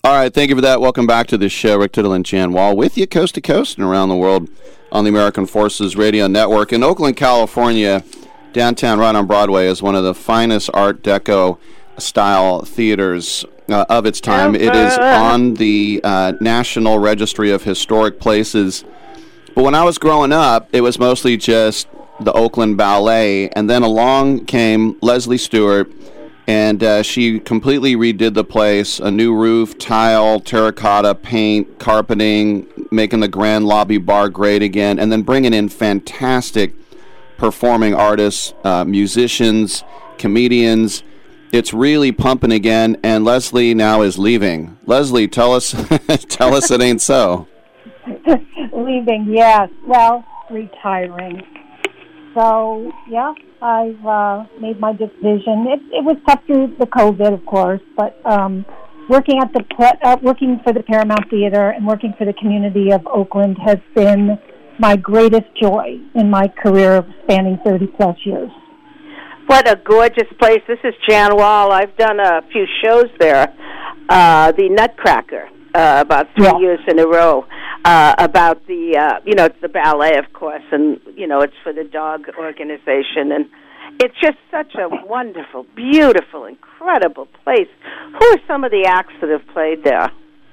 All right, thank you for that. Welcome back to the show. Rick Tittle and Jan Wall with you coast to coast and around the world on the American Forces Radio Network. In Oakland, California, downtown right on Broadway is one of the finest Art Deco-style theaters of its time. It is on the National Registry of Historic Places. But when I was growing up, it was mostly just the Oakland Ballet, and then along came Leslie Stewart, and she completely redid the place, a new roof, tile, terracotta, paint, carpeting, making the grand lobby bar great again, and then bringing in fantastic performing artists, musicians, comedians. It's really pumping again, and Leslie now is leaving. Leslie, tell us it ain't so. Leaving, yes. Well, retiring. So, yeah, I've made my decision. It was tough through the COVID, of course, but working for the Paramount Theater and working for the community of Oakland has been my greatest joy in my career of spanning 30-plus years. What a gorgeous place. This is Jan Wall. I've done a few shows there. The Nutcracker, about 3 years in a row, about the, it's the ballet, of course, and, it's for the dog organization. And it's just such a wonderful, beautiful, incredible place. Who are some of the acts that have played there?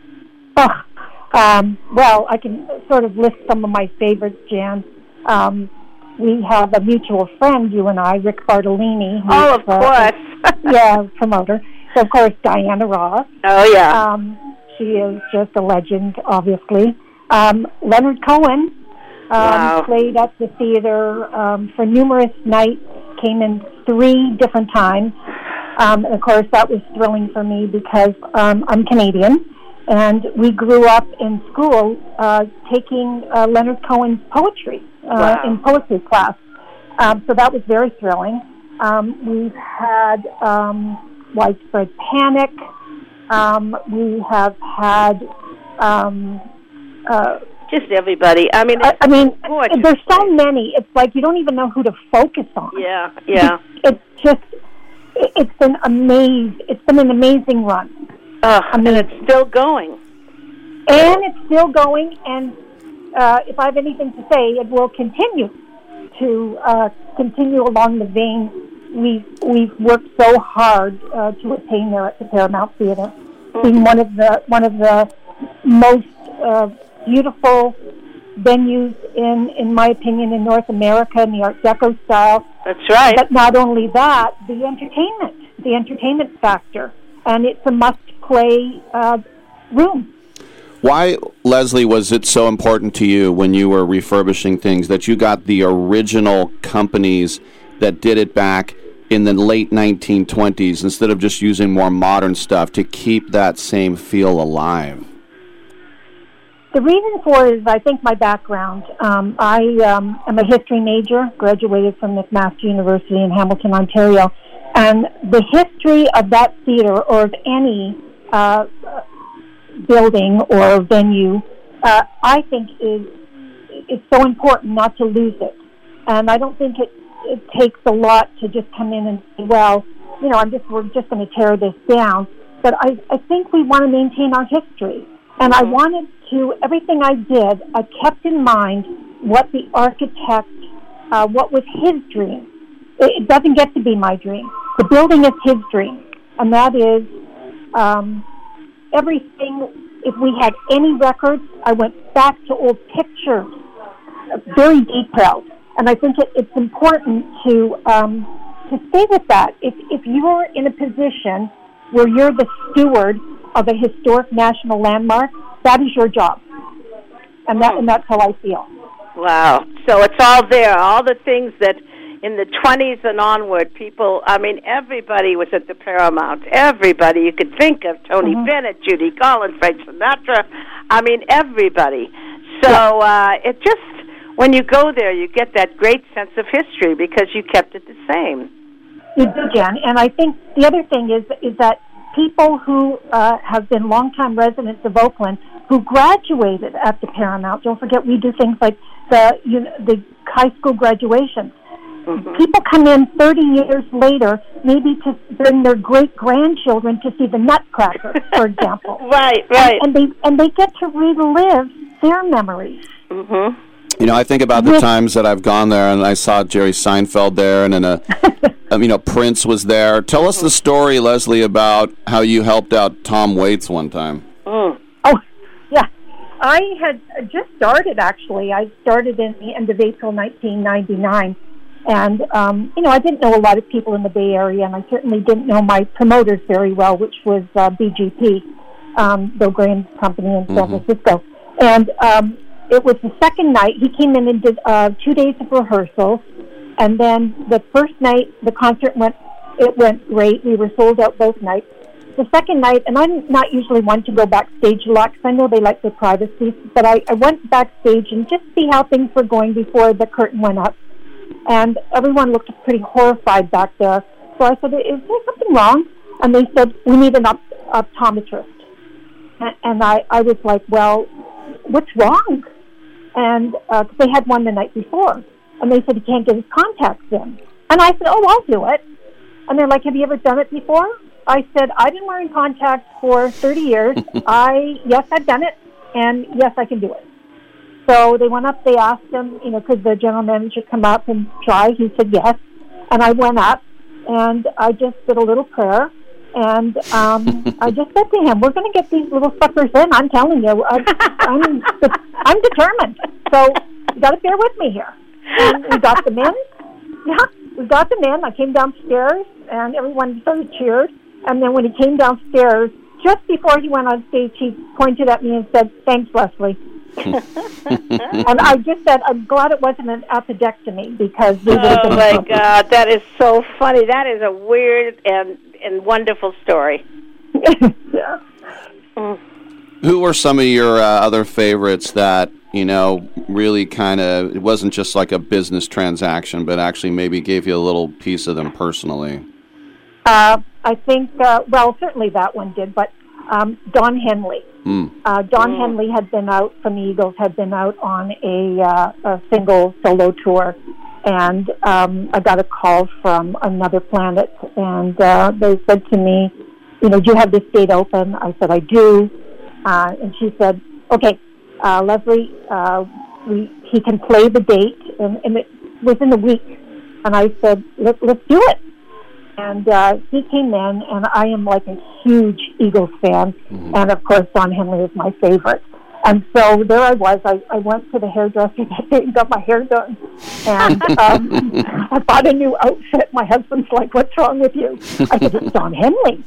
Well, I can sort of list some of my favorites, Jan. We have a mutual friend, you and I, Rick Bartolini. Oh, of course. Promoter. So, of course, Diana Ross. Oh, yeah. She is just a legend, obviously. Leonard Cohen played at the theater for numerous nights, came in 3 different times. And, of course, that was thrilling for me because I'm Canadian. And we grew up in school taking Leonard Cohen's poetry in poetry class. So that was very thrilling. We've had Widespread Panic. We have had... just everybody. I mean, there's so many. It's like you don't even know who to focus on. Yeah. It's been an amazing run. And it's still going. And it's still going, and if I have anything to say, it will continue to continue along the vein we've worked so hard to attain there at the Paramount Theater, being one of the most beautiful venues in my opinion, in North America in the Art Deco style. That's right. But not only that, the entertainment factor, and it's a must-play room. Why, Leslie, was it so important to you when you were refurbishing things that you got the original companies that did it back in the late 1920s instead of just using more modern stuff to keep that same feel alive? The reason for it is, I think, my background. I am a history major, graduated from McMaster University in Hamilton, Ontario, and the history of that theater or of any building or venue, I think is so important not to lose it. And I don't think it takes a lot to just come in and say, well, we're just going to tear this down. But I think we want to maintain our history. And I wanted to, everything I did, I kept in mind what the architect, what was his dream. It doesn't get to be my dream. The building is his dream. And that is everything. If we had any records, I went back to old pictures, very detailed. And I think it's important to stay with that. If you're in a position where you're the steward of a historic national landmark, that is your job. And that's how I feel. Wow. So it's all there, all the things that in the 20s and onward, everybody was at the Paramount. Everybody you could think of, Tony Bennett, Judy Garland, Frank Sinatra, everybody. So it just, when you go there, you get that great sense of history because you kept it the same. You do, Jen. And I think the other thing is that people who have been longtime residents of Oakland who graduated at the Paramount, don't forget we do things like the high school graduation. People come in 30 years later, maybe to bring their great-grandchildren to see the Nutcracker, for example. Right. And they get to relive their memories. Mm-hmm. You know, I think about the times that I've gone there, and I saw Jerry Seinfeld there, and then Prince was there. Tell us the story, Leslie, about how you helped out Tom Waits one time. Oh, yeah. I had just started, actually. I started in the end of April 1999. And, I didn't know a lot of people in the Bay Area, and I certainly didn't know my promoters very well, which was BGP, Bill Graham's company in San Francisco. And it was the second night. He came in and did 2 days of rehearsals. And then the first night, the concert went great. We were sold out both nights. The second night, and I'm not usually one to go backstage a lot because I know they like their privacy, but I went backstage and just see how things were going before the curtain went up. And everyone looked pretty horrified back there. So I said, is there something wrong? And they said, we need an optometrist. And I was like, well, what's wrong? And cause they had one the night before. And they said, he can't get his contacts in. And I said, oh, I'll do it. And they're like, have you ever done it before? I said, I've been wearing contacts for 30 years. Yes, I've done it. And yes, I can do it. So they went up, they asked him, could the general manager come up and try? He said yes. And I went up, and I just did a little prayer. And I just said to him, we're going to get these little suckers in. I'm telling you, I'm determined. So you got to bear with me here. And we got them in. Yeah, we got them in. I came downstairs, and everyone sort of cheered. And then when he came downstairs, just before he went on stage, he pointed at me and said, thanks, Leslie. And I just said, I'm glad it wasn't an appendectomy because we would have been my God, that is so funny. That is a weird and wonderful story. Yeah. Who were some of your other favorites that, really kind of, it wasn't just like a business transaction, but actually maybe gave you a little piece of them personally? I think, certainly that one did, but Don Henley. Don Henley had been out from the Eagles, had been out on a single solo tour, and I got a call from Another Planet, and they said to me, do you have this date open? I said, I do. And she said, okay, Leslie, he can play the date, and it was in a week. And I said, let's do it. And he came in, and I am like a huge Eagles fan. And, of course, Don Henley is my favorite. And so there I was. I went to the hairdresser that day and got my hair done. And I bought a new outfit. My husband's like, what's wrong with you? I said, it's Don Henley.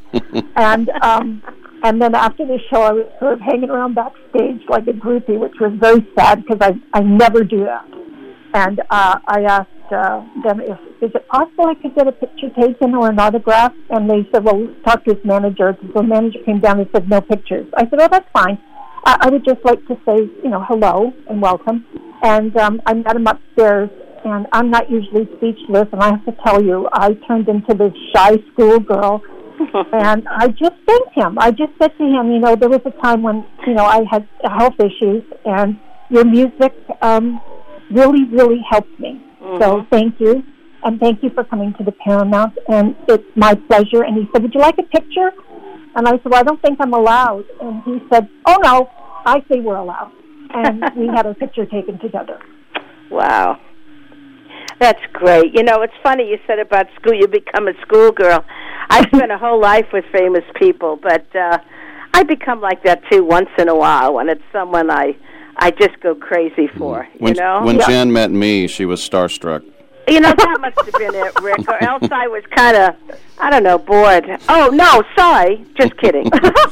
And then after the show, I was sort of hanging around backstage like a groupie, which was very sad because I never do that. And I asked them, is it possible I could get a picture taken or an autograph? And they said, well, talk to his manager. So the manager came down and said, no pictures. I said, oh, that's fine. I would just like to say, hello and welcome. And I met him upstairs, and I'm not usually speechless. And I have to tell you, I turned into this shy schoolgirl. And I just thanked him. I just said to him, there was a time when, I had health issues, and your music really, really helped me. So thank you, and thank you for coming to the Paramount, and it's my pleasure. And he said, would you like a picture? And I said, well, I don't think I'm allowed. And he said, oh, no, I say we're allowed. And we had a picture taken together. Wow. That's great. It's funny you said about school, you become a schoolgirl. I spent a whole life with famous people, but I become like that, too, once in a while when it's someone I just go crazy for, When Jan met me, she was starstruck. That must have been it, Rick, or else I was kind of, bored. Oh, no, sorry, just kidding. But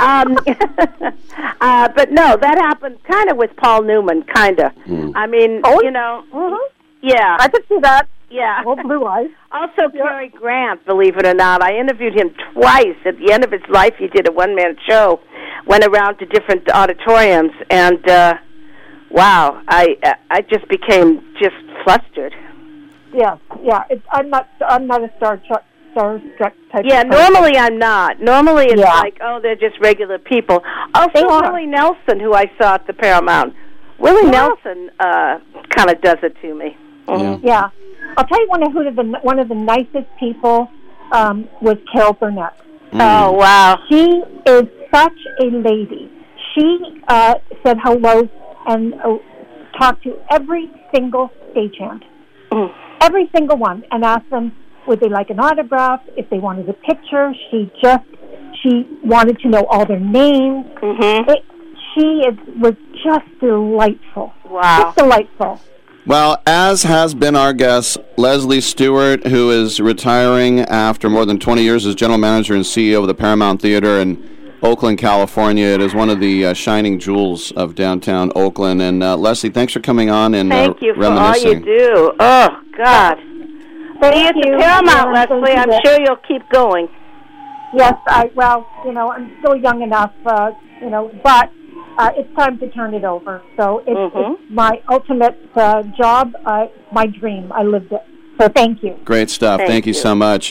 no, that happened kind of with Paul Newman, kind of. I mean, yeah. I could see that. Yeah. Well, blue eyes. Also, Cary Grant, believe it or not, I interviewed him twice. At the end of his life, he did a one-man show, went around to different auditoriums, and wow, I just became just flustered. Yeah. I'm not a starstruck type. Yeah, of person. normally I'm not. Normally it's like, oh, they're just regular people. Also, Willie Nelson, who I saw at the Paramount. Willie Nelson kind of does it to me. Yeah. I'll tell you one of the nicest people was Carol Burnett. Oh, wow. She is such a lady. She said hello and talked to every single stagehand. Every single one, and asked them would they like an autograph, if they wanted a picture. She wanted to know all their names. She was just delightful. Wow. Just delightful. Well, as has been our guest, Leslie Stewart, who is retiring after more than 20 years as general manager and CEO of the Paramount Theater in Oakland, California. It is one of the shining jewels of downtown Oakland. And Leslie, thanks for coming on and thank you for all reminiscing. you do. Oh, God. See you at the Paramount, Leslie. I'm sure you'll keep going. Yes, I'm still young enough, but it's time to turn it over. So it's my ultimate job, my dream. I lived it. So thank you. Great stuff. Thank you so much.